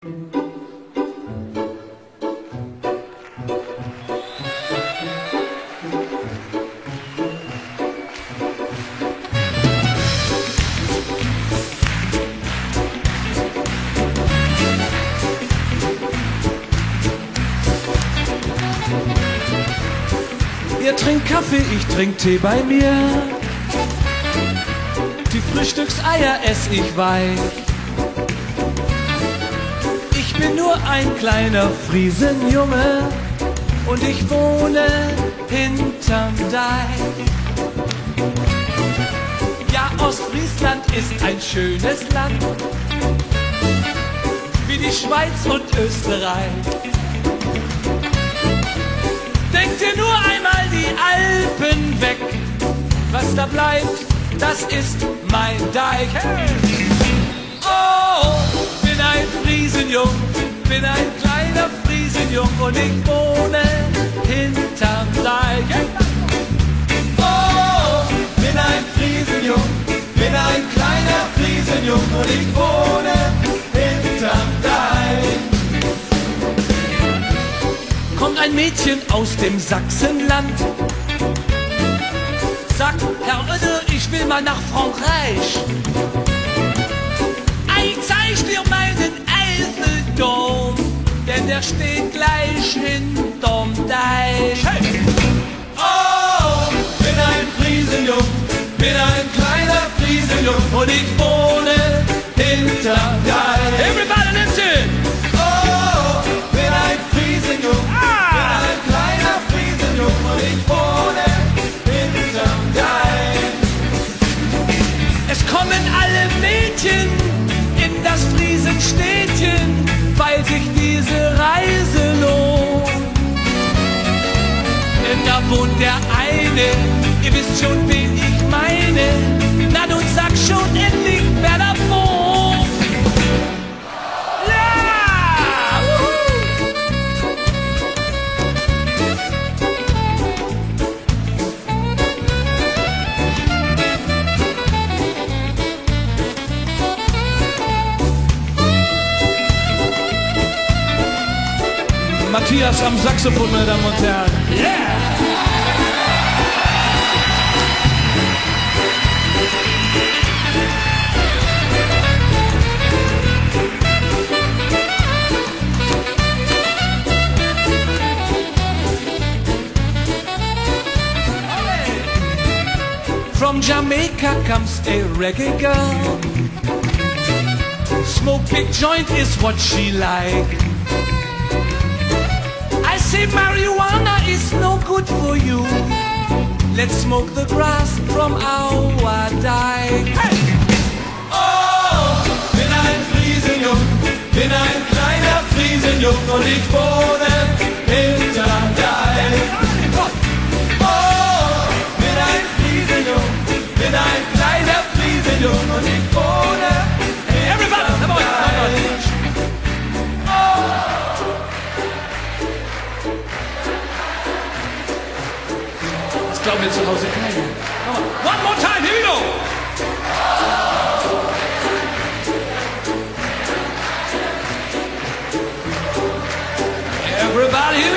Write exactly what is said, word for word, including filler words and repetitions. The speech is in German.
Ihr trinkt Kaffee, ich trink Tee bei mir. Die Frühstückseier ess ich weich. Ich bin nur ein kleiner Friesenjunge und ich wohne hinterm Deich. Ja, Ostfriesland ist ein schönes Land, wie die Schweiz und Österreich. Denkt ihr nur einmal die Alpen weg, was da bleibt, das ist mein Deich. Hey! Oh, bin ein Friesenjung, bin ein kleiner Friesenjung und ich wohne hinterm Deich. Hey! Oh, bin ein Friesenjung, bin ein kleiner Friesenjung und ich wohne hinterm Deich. Kommt ein Mädchen aus dem Sachsenland, sagt, Herr Röde, ich will mal nach Frankreich. Ich zeig dir meinen Eiffelturm, denn der steht gleich hinterm Deich. Hey! Oh, bin ein Friesenjung, bin ein kleiner Friesenjung und ich wohne hinterm Deich. Everybody listen! Oh, bin ein Friesenjung, ah! bin ein kleiner Friesenjung und ich wohne hinterm Deich. Es kommen alle Mädchen in das Friesenstädtchen, weil sich diese Reise lohnt. Denn da wohnt der eine, ihr wisst schon, wen ich meine. Na nun sag schon endlich, wer da wohnt. Ja! Matthias am Saxophon, meine Damen und Herren. Yeah! From Jamaica comes a reggae girl. Smoke big joint is what she like. I say marijuana is no good for you. Let's smoke the grass from our dike. Hey! Oh, bin ein Friesenjung, bin ein kleiner Friesenjung und ich wohne hinterm Deich. Oh, bin ein Friesenjung, bin ein kleiner Friesenjung und ich wohne hinterm Deich. Glauben wir zu Hause keinen. One more time, here we go! Everybody